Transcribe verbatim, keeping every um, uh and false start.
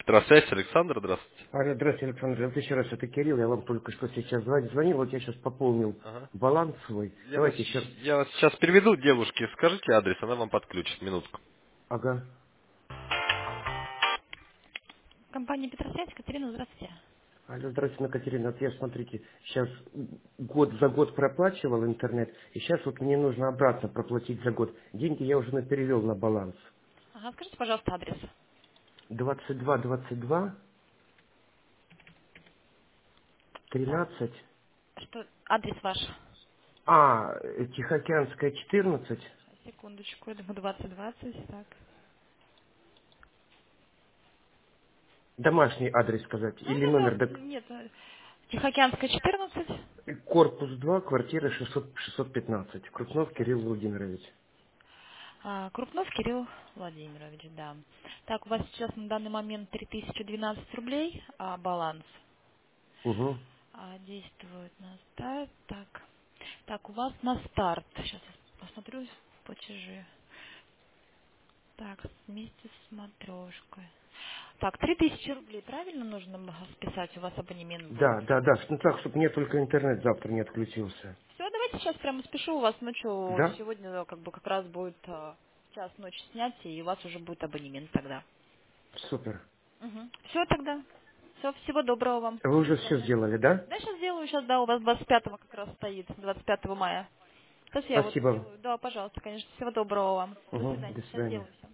Здравствуйте, Александр, здравствуйте. Алло, здравствуйте, Александр. Вот еще раз, это Кирилл, я вам только что сейчас звонил, звонил, вот я сейчас пополнил Ага. баланс свой. Я вас, Давайте еще. я вас сейчас переведу девушке, скажите адрес, она вам подключит, минутку. Ага. Компания Петросвязь, Катерина, здравствуйте. Алло, здравствуйте, Екатерина. Вот я, смотрите, сейчас год за год проплачивал интернет, и сейчас вот мне нужно обратно проплатить за год. Деньги я уже на- перевел на баланс. Ага, скажите, пожалуйста, адрес. двадцать два двадцать два Так, тринадцать. что адрес ваш? А, э, Тихоокеанская четырнадцать. Сейчас, секундочку, я думаю, двадцать двадцать, так. Домашний адрес сказать. Да, Или да, да, номер. док- нет, э, Тихоокеанская четырнадцать. Корпус два, квартира шестьсот, шестьсот пятнадцать. Крупнов шестьсот. Кирилл Владимирович. А, Крупнов Кирилл Владимирович, да. Так, у вас сейчас на данный момент три тысячи двенадцать рублей а, баланс. Угу. А, действует на старт. Так, так, у вас на старт. Сейчас я посмотрю платежи. Так, вместе с матрешкой. Так, три тысячи рублей правильно нужно м, списать? У вас абонемент был. Да, да, да. Ну так, чтобы мне только интернет завтра не отключился. Все, давайте сейчас прямо спешу у вас ночью. Да? Сегодня э, как бы как раз будет э, час ночи снятия, и у вас уже будет абонемент тогда. Супер. Все тогда. Все, всего доброго вам. Вы До уже все свидания. сделали, да? Да, сейчас сделаю, сейчас, да, у вас двадцать пятого как раз стоит, двадцать пятого мая. Сейчас я вот Спасибо. сделаю. Да, пожалуйста, конечно. Всего доброго вам. До Угу. свидания. До Сейчас свидания. сделаю все.